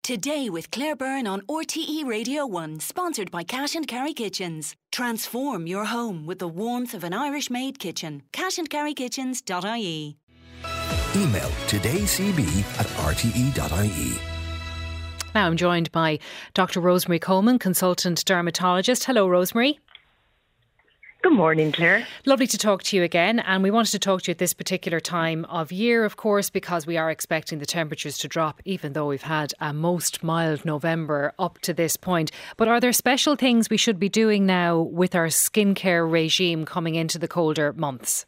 Today with Claire Byrne on RTE Radio 1, sponsored by Cash and Carry Kitchens. Transform your home with the warmth of an Irish-made kitchen. cashandcarrykitchens.ie. Email todaycb@rte.ie. Now I'm joined by Dr. Rosemary Coleman, consultant dermatologist. Hello, Rosemary. Good morning, Claire. Lovely to talk to you again. And we wanted to talk to you at this particular time of year, of course, because we are expecting the temperatures to drop, even though we've had a most mild November up to this point. But are there special things we should be doing now with our skincare regime coming into the colder months?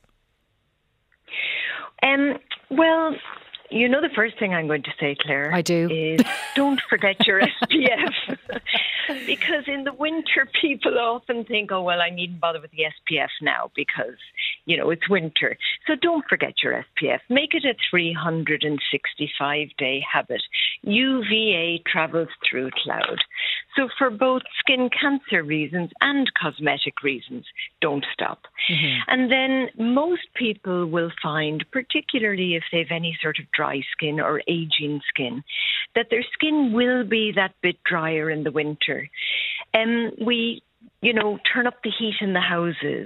Well, you know, the first thing I'm going to say, Claire, I do, is don't forget your SPF. Because in the winter, people often think, oh, well, I needn't bother with the SPF now because, you know, it's winter. So don't forget your SPF. Make it a 365-day habit. UVA travels through cloud. So for both skin cancer reasons and cosmetic reasons, don't stop. Mm-hmm. And then most people will find, particularly if they've any sort of dry skin or aging skin, that their skin will be that bit drier in the winter. We, you know, turn up the heat in the houses.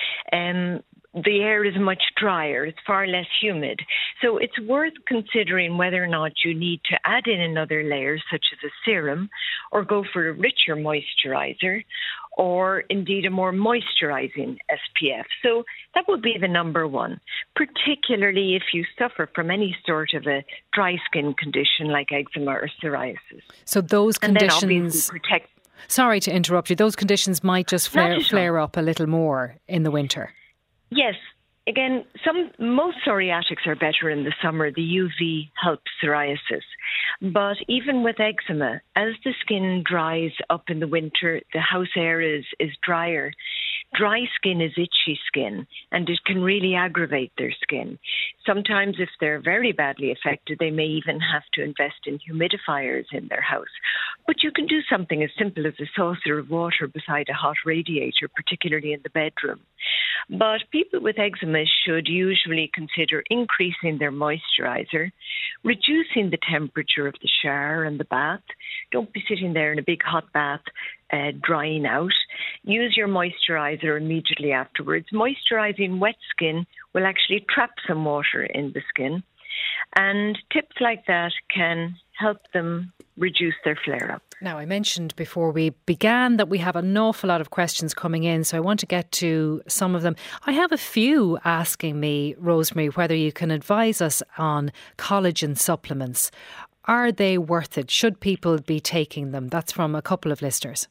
The air is much drier. It's far less humid. So it's worth considering whether or not you need to add in another layer, such as a serum, or go for a richer moisturizer, or indeed a more moisturizing SPF. So that would be the number one, particularly if you suffer from any sort of a dry skin condition like eczema or psoriasis. So those conditions... And then obviously protect... Sorry to interrupt you. Those conditions might just flare up a little more in the winter. Yes. Again, most psoriatics are better in the summer. The UV helps psoriasis. But even with eczema, as the skin dries up in the winter, the house air is drier. Dry skin is itchy skin, and it can really aggravate their skin. Sometimes if they're very badly affected, they may even have to invest in humidifiers in their house. But you can do something as simple as a saucer of water beside a hot radiator, particularly in the bedroom. But people with eczema should usually consider increasing their moisturizer, reducing the temperature of the shower and the bath. Don't be sitting there in a big hot bath drying out. Use your moisturizer immediately afterwards. Moisturizing wet skin will actually trap some water in the skin. And tips like that can help them reduce their flare-up. Now, I mentioned before we began that we have an awful lot of questions coming in, so I want to get to some of them. I have a few asking me, Rosemary, whether you can advise us on collagen supplements. Are they worth it? Should people be taking them? That's from a couple of listeners.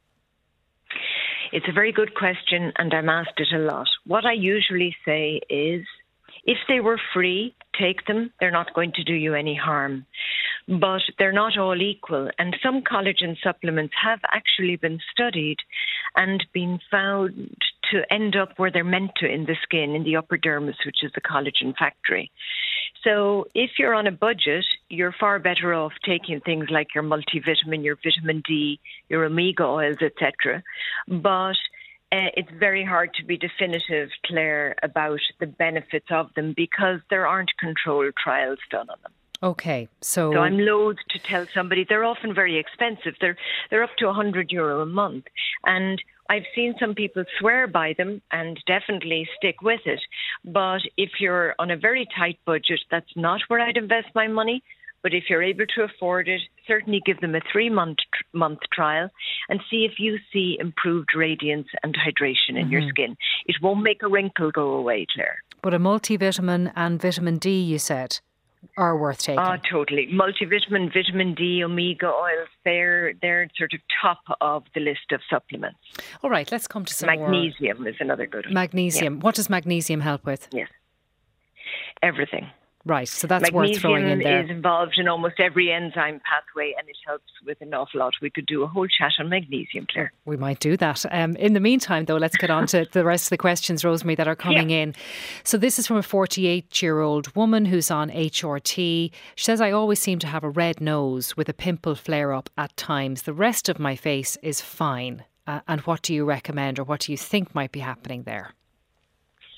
It's a very good question, and I'm asked it a lot. What I usually say is, if they were free, take them. They're not going to do you any harm. But they're not all equal. And some collagen supplements have actually been studied and been found to end up where they're meant to in the skin, in the upper dermis, which is the collagen factory. So if you're on a budget, you're far better off taking things like your multivitamin, your vitamin D, your omega oils, etc. But it's very hard to be definitive, Claire, about the benefits of them because there aren't controlled trials done on them. Okay, so I'm loath to tell somebody. They're often very expensive. They're up to €100 a month. And I've seen some people swear by them and definitely stick with it. But if you're on a very tight budget, that's not where I'd invest my money. But if you're able to afford it, certainly give them a 3-month trial and see if you see improved radiance and hydration in your skin. It won't make a wrinkle go away, Claire. But a multivitamin and vitamin D, you said, are worth taking. Oh, totally. Multivitamin, vitamin D, omega oils, they're sort of top of the list of supplements. All right, let's come to some Magnesium is another good one. Magnesium. Yeah. What does magnesium help with? Yes. Everything. Right, so that's worth throwing in there. Magnesium is involved in almost every enzyme pathway and it helps with an awful lot. We could do a whole chat on magnesium, Claire. We might do that. In the meantime, though, let's get on to the rest of the questions, Rosemary, that are coming in. So this is from a 48-year-old woman who's on HRT. She says, I always seem to have a red nose with a pimple flare-up at times. The rest of my face is fine. And what do you recommend or what do you think might be happening there?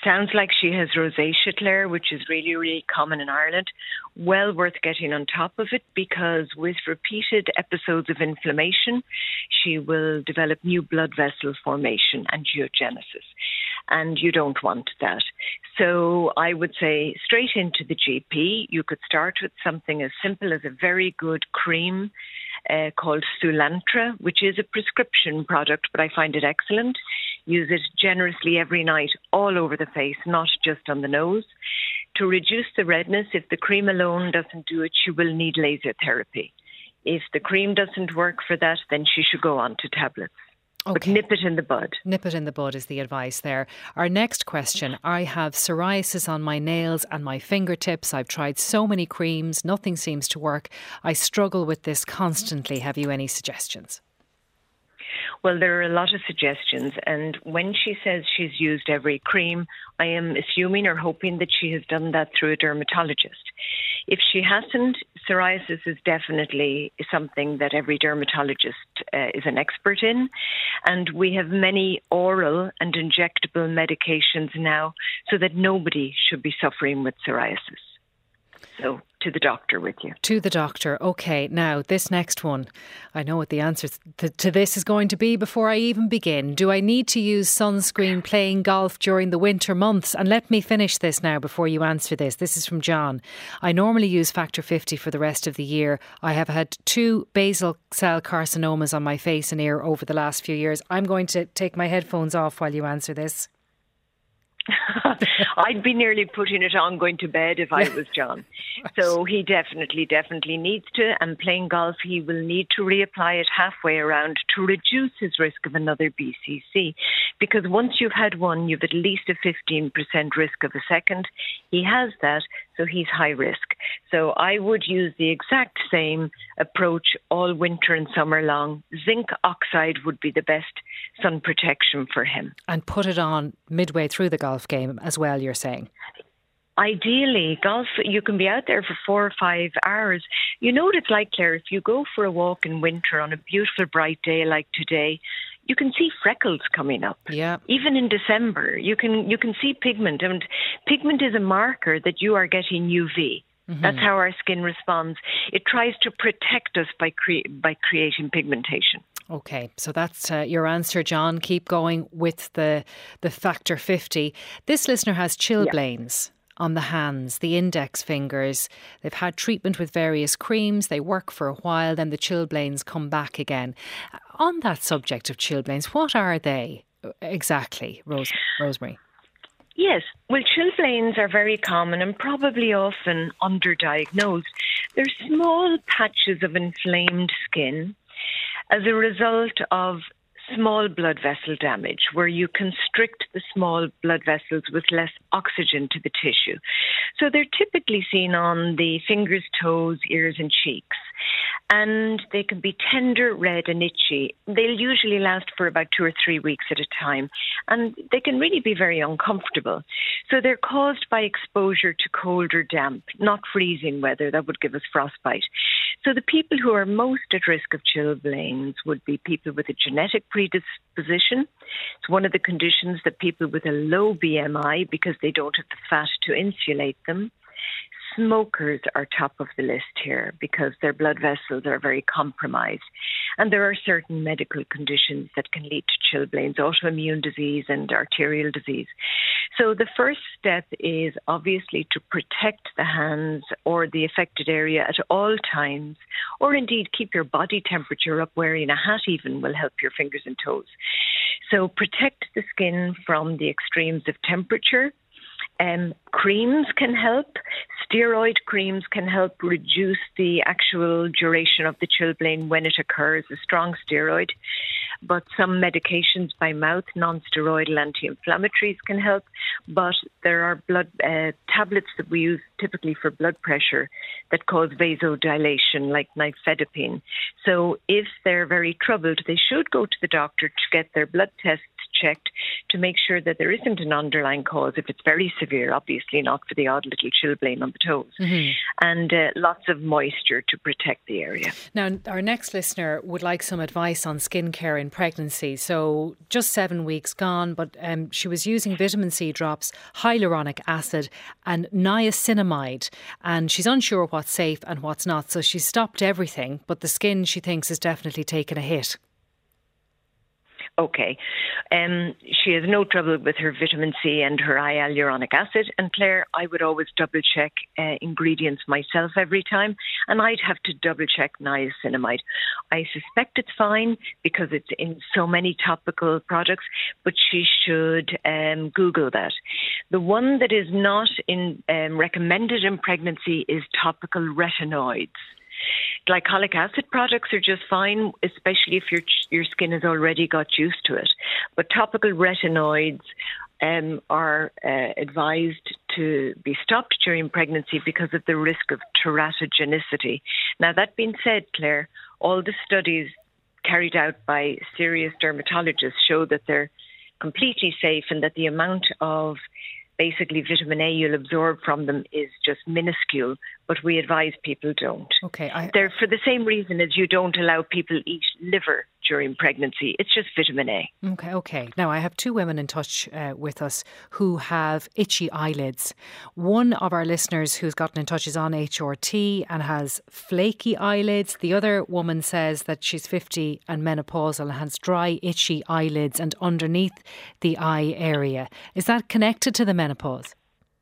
Sounds like she has rosacea, Claire, which is really, really common in Ireland. Well worth getting on top of it, because with repeated episodes of inflammation, she will develop new blood vessel formation, angiogenesis, and you don't want that. So I would say straight into the GP. You could start with something as simple as a very good cream called Soolantra, which is a prescription product, but I find it excellent. Use it generously every night all over the face, not just on the nose. To reduce the redness, if the cream alone doesn't do it, she will need laser therapy. If the cream doesn't work for that, then she should go on to tablets. Okay. But nip it in the bud. Nip it in the bud is the advice there. Our next question. I have psoriasis on my nails and my fingertips. I've tried so many creams. Nothing seems to work. I struggle with this constantly. Have you any suggestions? Well, there are a lot of suggestions, and when she says she's used every cream, I am assuming or hoping that she has done that through a dermatologist. If she hasn't, psoriasis is definitely something that every dermatologist is an expert in, and we have many oral and injectable medications now so that nobody should be suffering with psoriasis. So, to the doctor with you. To the doctor. OK, now this next one. I know what the answer to this is going to be before I even begin. Do I need to use sunscreen playing golf during the winter months? And let me finish this now before you answer this. This is from John. I normally use Factor 50 for the rest of the year. I have had 2 basal cell carcinomas on my face and ear over the last few years. I'm going to take my headphones off while you answer this. I'd be nearly putting it on going to bed if I was John. So he definitely needs to. And playing golf, he will need to reapply it halfway around to reduce his risk of another BCC. Because once you've had one, you've at least a 15% risk of a second. He has that, so he's high risk. So I would use the exact same approach all winter and summer long. Zinc oxide would be the best sun protection for him. And put it on midway through the golf game as well, you're saying? Ideally, golf, you can be out there for 4 or 5 hours. You know what it's like, Claire, if you go for a walk in winter on a beautiful bright day like today, you can see freckles coming up. Yeah. Even in December, you can see pigment, and pigment is a marker that you are getting UV. Mm-hmm. That's how our skin responds. It tries to protect us by creating pigmentation. OK, so that's your answer, John. Keep going with the Factor 50. This listener has chilblains on the hands, the index fingers. They've had treatment with various creams. They work for a while, then the chilblains come back again. On that subject of chilblains, what are they exactly, Rosemary? Yes, well, chilblains are very common and probably often underdiagnosed. They're small patches of inflamed skin as a result of small blood vessel damage, where you constrict the small blood vessels with less oxygen to the tissue. So they're typically seen on the fingers, toes, ears and cheeks. And they can be tender, red and itchy. They'll usually last for about 2 or 3 weeks at a time. And they can really be very uncomfortable. So they're caused by exposure to cold or damp, not freezing weather. That would give us frostbite. So the people who are most at risk of chilblains would be people with a genetic predisposition. It's one of the conditions that people with a low BMI, because they don't have the fat to insulate them. Smokers are top of the list here because their blood vessels are very compromised. And there are certain medical conditions that can lead to chilblains, autoimmune disease and arterial disease. So the first step is obviously to protect the hands or the affected area at all times, or indeed keep your body temperature up. Wearing a hat even will help your fingers and toes. So protect the skin from the extremes of temperature. Creams can help. Steroid creams can help reduce the actual duration of the chilblain when it occurs, a strong steroid. But some medications by mouth, non-steroidal anti-inflammatories can help. But there are blood tablets that we use typically for blood pressure that cause vasodilation, like nifedipine. So if they're very troubled, they should go to the doctor to get their blood tests checked to make sure that there isn't an underlying cause. If it's very severe, obviously not for the odd little chilblain on the toes. Mm-hmm. And lots of moisture to protect the area. Now, our next listener would like some advice on skincare in pregnancy. So just 7 weeks gone, but she was using vitamin C drops, hyaluronic acid and niacinamide. And she's unsure what's safe and what's not. So she stopped everything, but the skin, she thinks, has definitely taken a hit. Okay. She has no trouble with her vitamin C and her hyaluronic acid. And Claire, I would always double check ingredients myself every time. And I'd have to double check niacinamide. I suspect it's fine because it's in so many topical products, but she should Google that. The one that is not recommended in pregnancy is topical retinoids. Glycolic acid products are just fine, especially if your skin has already got used to it. But topical retinoids are advised to be stopped during pregnancy because of the risk of teratogenicity. Now, that being said, Claire, all the studies carried out by serious dermatologists show that they're completely safe and that the amount of basically vitamin A you'll absorb from them is just minuscule, but we advise people don't. Okay. They're for the same reason as you don't allow people eat liver during pregnancy. It's just vitamin A. Okay. Now, I have two women in touch with us who have itchy eyelids. One of our listeners who's gotten in touch is on HRT and has flaky eyelids. The other woman says that she's 50 and menopausal and has dry, itchy eyelids and underneath the eye area. Is that connected to the menopause?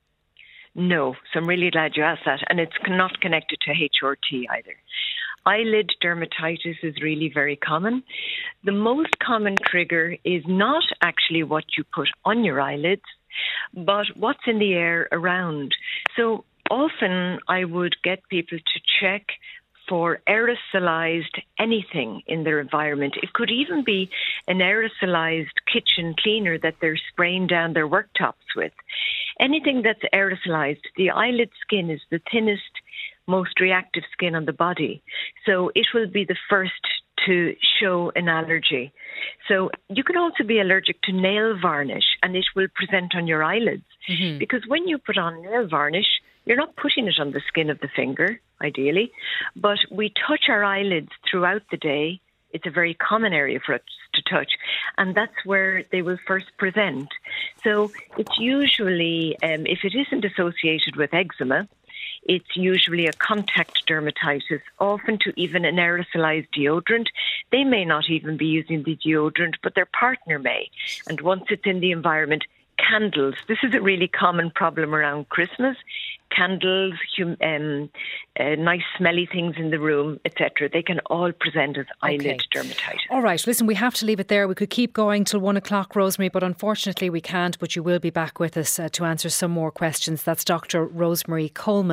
No, so I'm really glad you asked that. And it's not connected to HRT either. Eyelid dermatitis is really very common. The most common trigger is not actually what you put on your eyelids, but what's in the air around. So often I would get people to check for aerosolized anything in their environment. It could even be an aerosolized kitchen cleaner that they're spraying down their worktops with. Anything that's aerosolized, the eyelid skin is the thinnest, most reactive skin on the body. So it will be the first to show an allergy. So you can also be allergic to nail varnish and it will present on your eyelids. Mm-hmm. Because when you put on nail varnish, you're not putting it on the skin of the finger, ideally, but we touch our eyelids throughout the day. It's a very common area for us to touch, and that's where they will first present. So it's usually, if it isn't associated with eczema, it's usually a contact dermatitis, often to even an aerosolized deodorant. They may not even be using the deodorant, but their partner may. And once it's in the environment, candles. This is a really common problem around Christmas. Candles, nice smelly things in the room, etc. They can all present as eyelid dermatitis. All right, listen, we have to leave it there. We could keep going till 1 o'clock, Rosemary, but unfortunately we can't. But you will be back with us to answer some more questions. That's Dr. Rosemary Coleman.